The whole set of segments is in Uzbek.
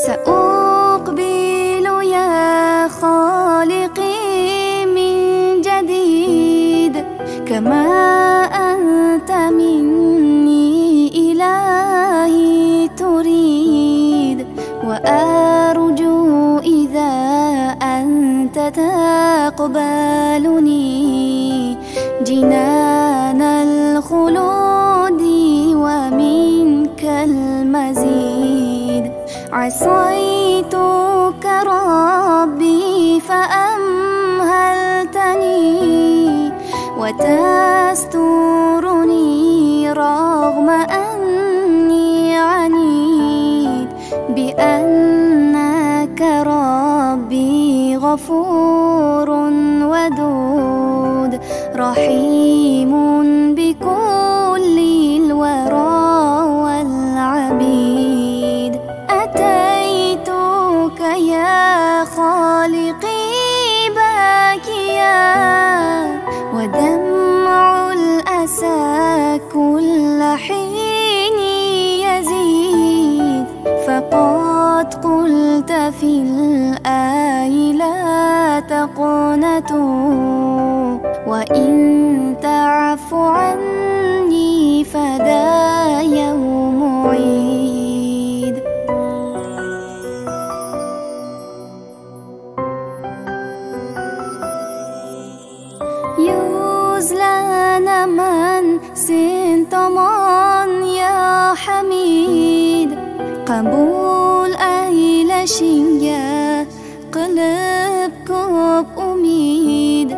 سأقبل يا خالقي من جديد كما أنت مني إلهي تريد، وأرجو إذا أنت تقبلني جنان الخلود ومنك المزيد. عصيتك ربي فأمهلتني وتسترني رغم أني عنيد، بأنك ربي غفور ودود رحيم بكل الورى والعبيد. أتيتك يا خالقي باكيا ودمع الأسى كل حين يزيد، فقد قلت في الآي لا تقنطوا وإن تعف عني فذا يوم عيد. يزلان من سنتمان يا حميد، قبول أيلشينجا قلب كوب أميد.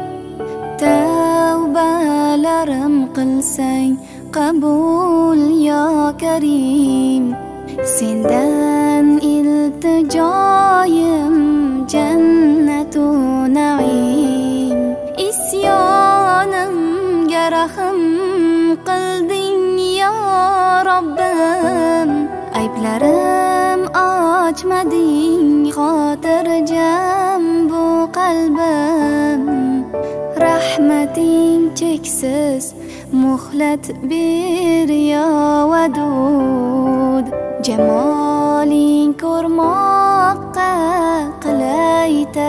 توبالرم قلسين قبول يا كريم، سندان التجايم جنة نعيم. إسيانم جرحم قلدين يا ربم، أيبلرم açmading xotirjam bu qalbim. Rahmating cheksiz muhlat ber ya wadud, jamoling ko'rmoqqa qilay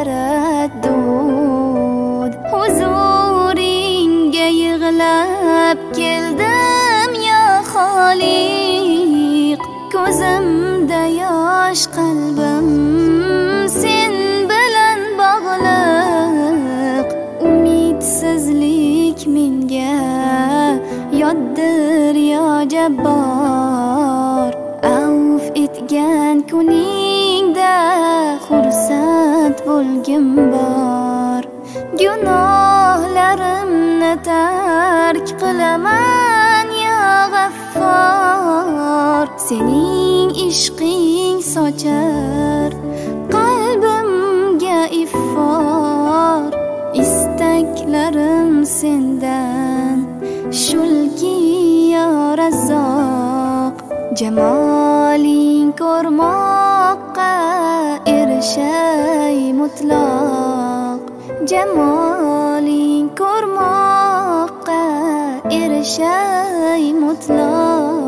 taraddud. Huzuringga yig'lab keldim ya Xoliq, ko'zimda yosh qalbim sen bilan bog'liq. Umidsizlik menga yoddir ya Jabbor, avf etgan kuningda xursand bo'lgim bor. Gunohlarimni tark qilaman ya G'affor, sening ishqing sochar qalbimga iffor. Istaklarim sendan shulki ya Razzoq, jamoling ko'rmoqqa erishay mutloq. Jamoling ko'rmoqqa erishay mutloq.